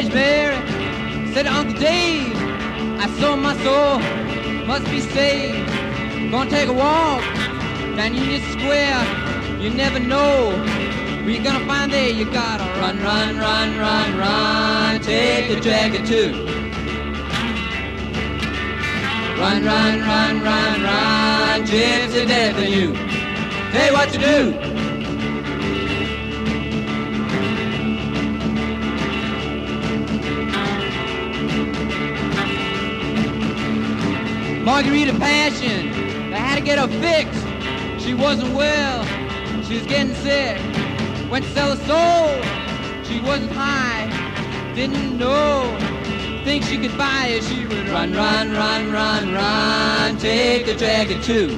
Page Mary said to Uncle Dave, I sold my soul, must be saved. Gonna take a walk down Union Square. You never know where you're gonna find there. You gotta run, run, run, run, run. Take a jacket too. Run, run, run, run, run. Gypsy death in you. Tell you what to do. Margarita Passion, they had to get her fixed. She wasn't well, she was getting sick. Went to sell her soul, she wasn't high, didn't know. Think she could buy it, she would run, run, run, run, run. Take the jacket too.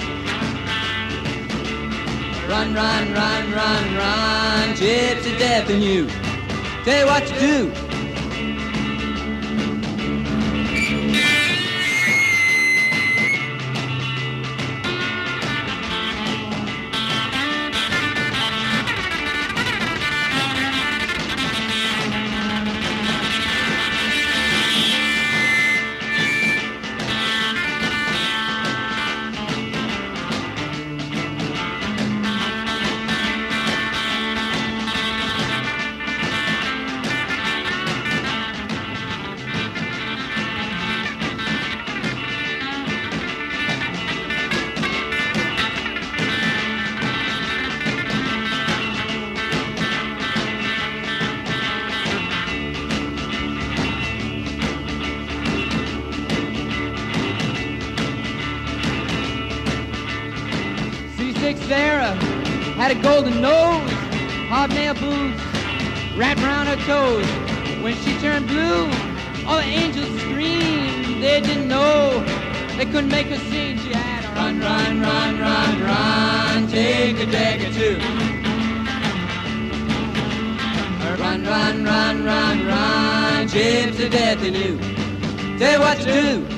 Run, run, run, run, run. Gypsy death in you. Tell you what to do. Sarah had a golden nose, hobnail boots wrapped around her toes. When she turned blue, all the angels screamed. They didn't know, they couldn't make her sing. She had a run, run, run, run, run. Take a jacket too. Run, run, run, run, run. Gypsy death in you. Tell you what to do.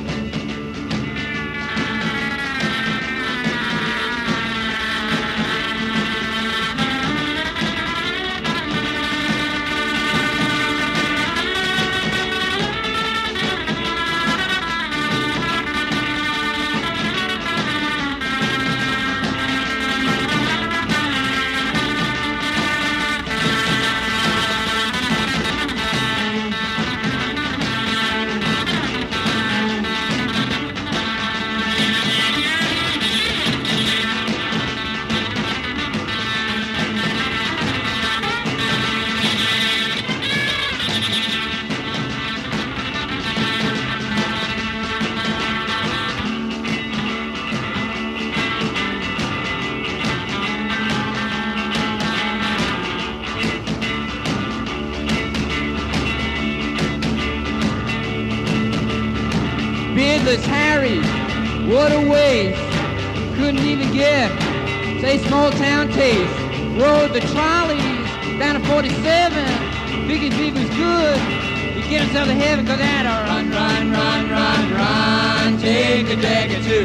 Beardless Harry, what a waste. Couldn't even get, say, small town taste. Rode the trolleys down to 47. Figured if he was good, he'd get himself to heaven. Cause that run, run, run, run, run. Take a jacket too.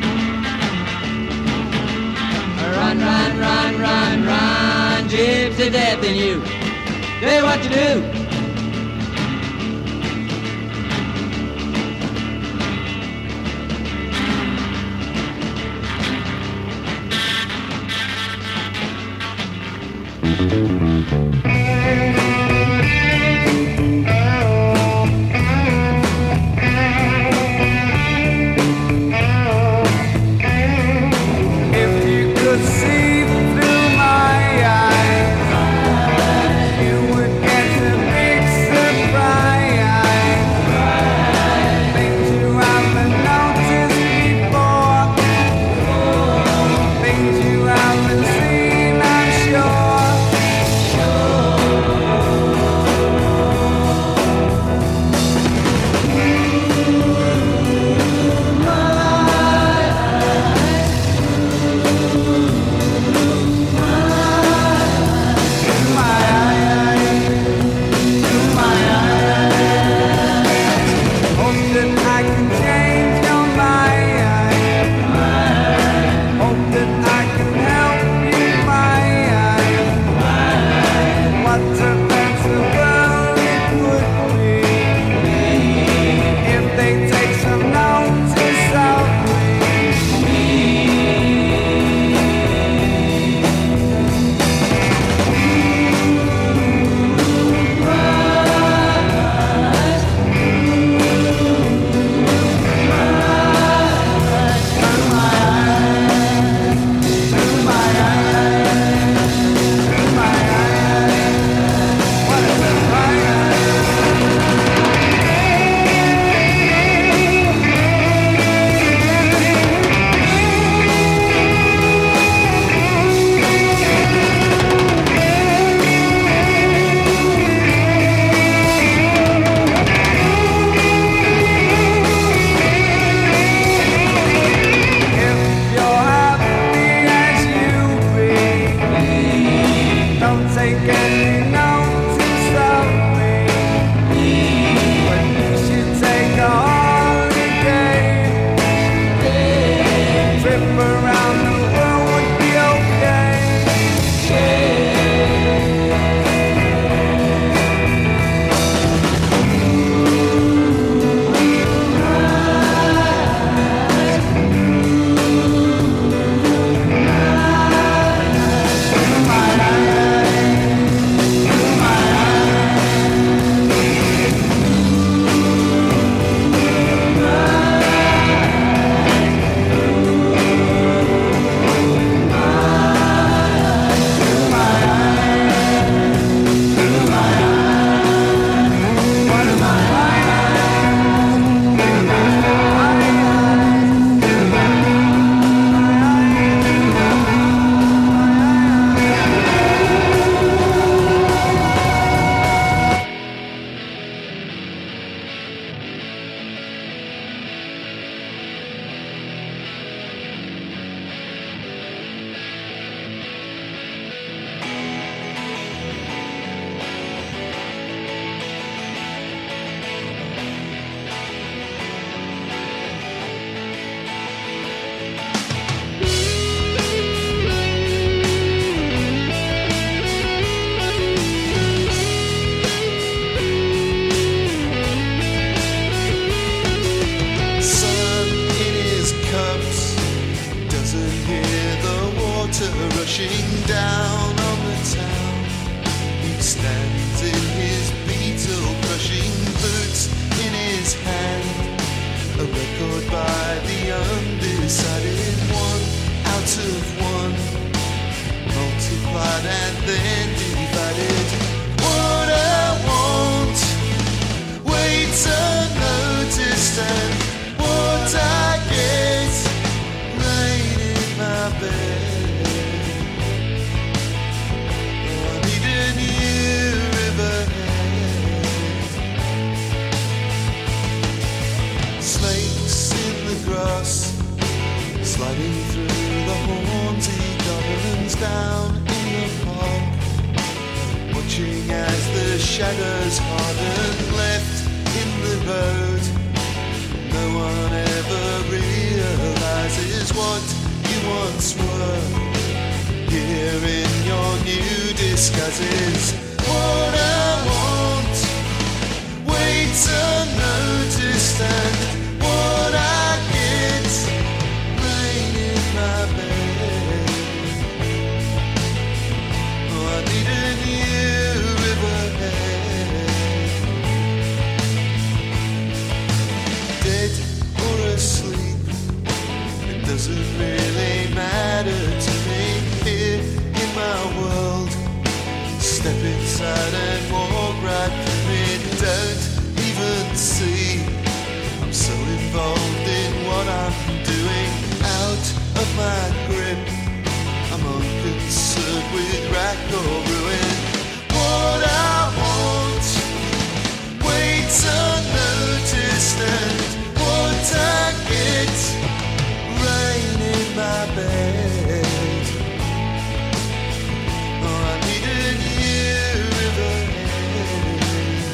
Run, run, run, run, run. Gypsy death in you. Tell you what to do. Sure. water rushing down on the town. He stands in his beetle-crushing boots, in his hand a record by the undecided. One out of one, multiplied and then divided. What I want waits unnoticed, and what I get rain in my bed. I need a new riverhead. Snakes in the grass, sliding through the hornsy goblins down in the park, watching as the shadows harden left in the road. No one ever realizes what you once were, here in your new disguises. What I want waits unnoticed, and what I get rain in my bed. Oh, I need a new riverhead. Dead or asleep, it doesn't really matter to me. Here in my world, step inside and walk right through it. Don't even see I'm so involved in what I'm doing. Out of my grip, I'm unconcerned with rack or ruin. What I want waits unnoticed, and what I get rain in my bed. Oh, I need a new riverhead.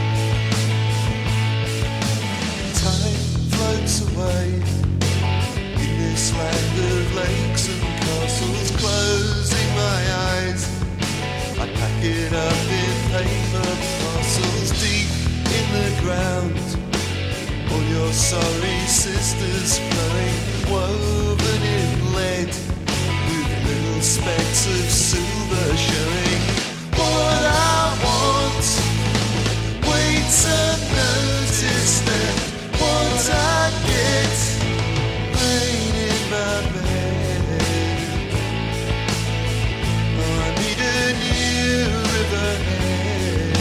Time floats away in this land of lakes and castles. Closing my eyes, I pack it up in paper parcels deep in the ground. All your sorry sisters flowing, woven in lead, with little specks of silver showing. What I want waits unnoticed, and what I get rain in my bed. Oh, I need a new riverhead.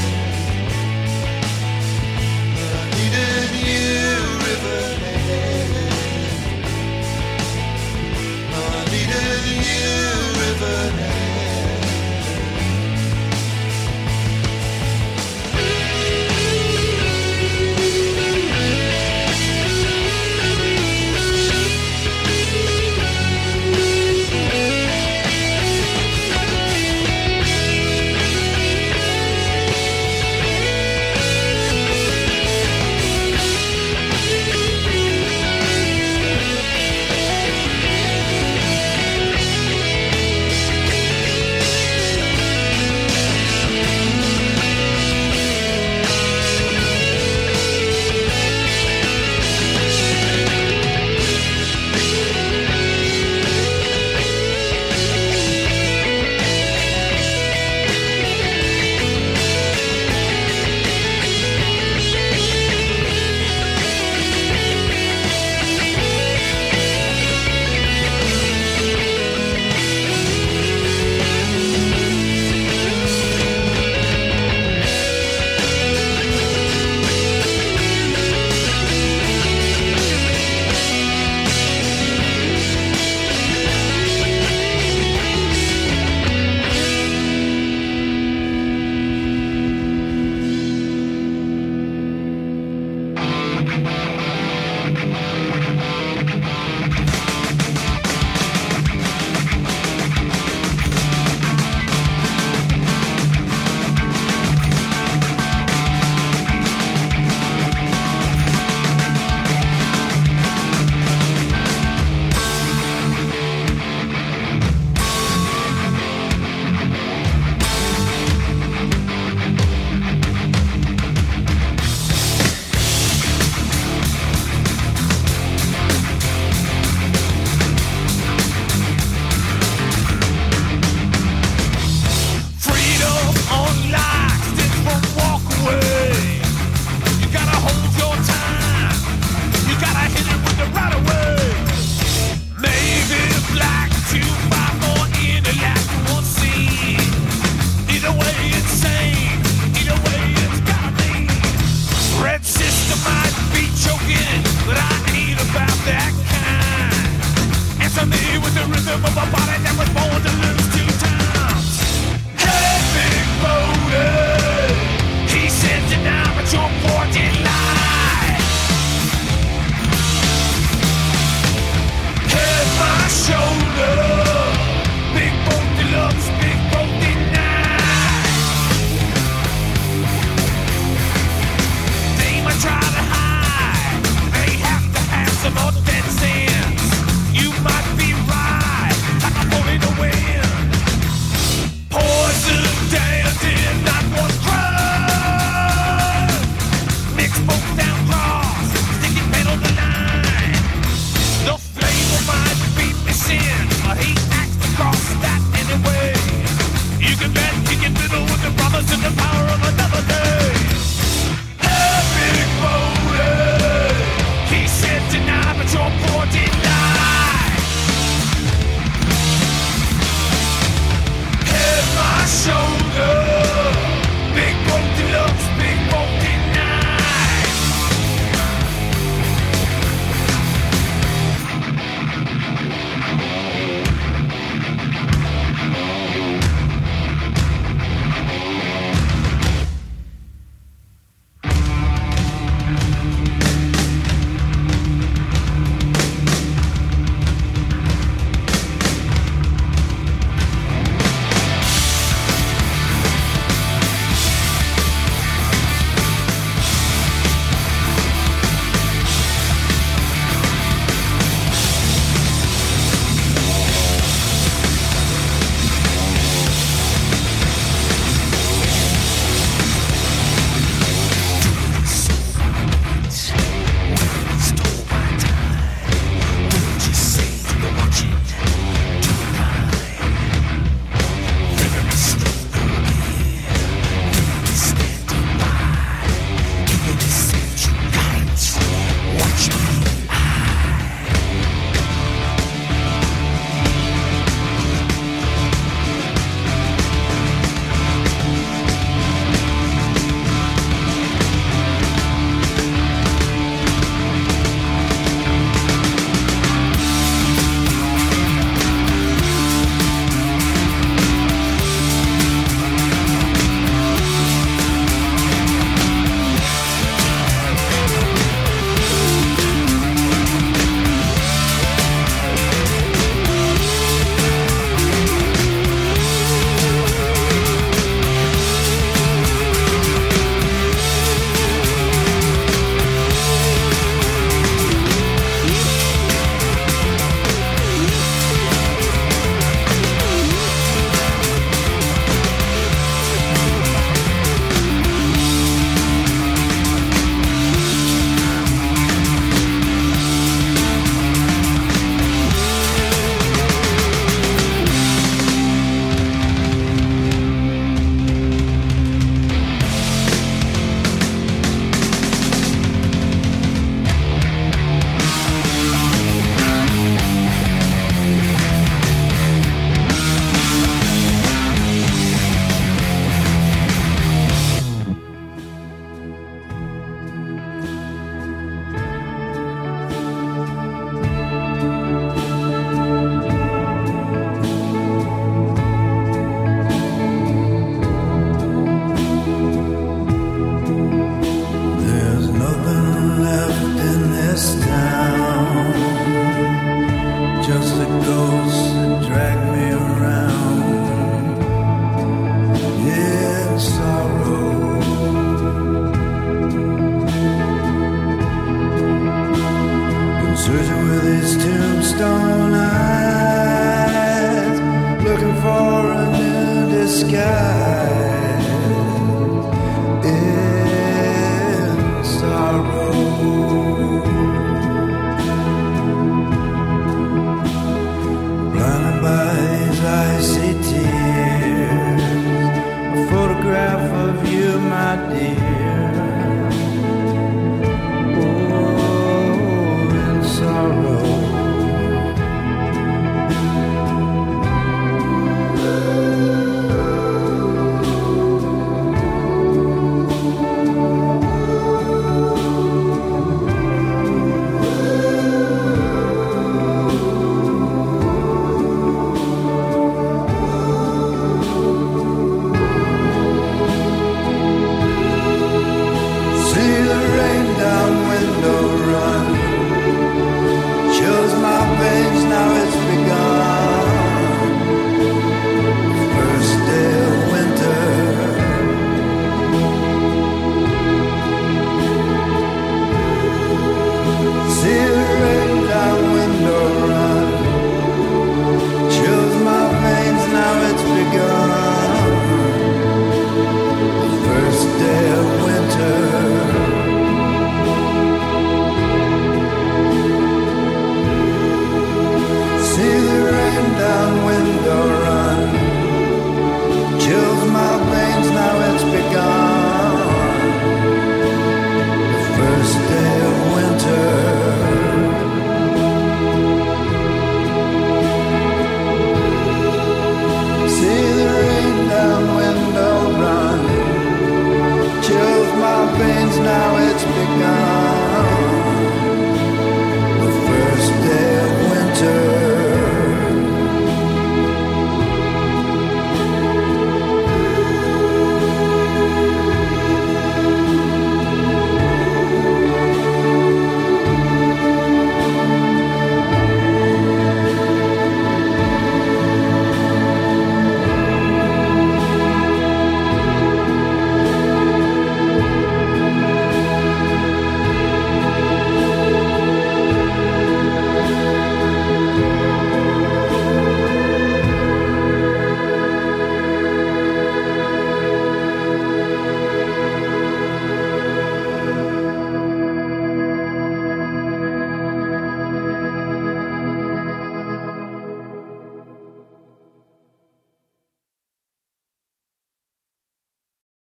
I need a new riverhead. Oh, I need a new riverhead. was the rhythm of a body that was born to lose two times. Hey, big motor.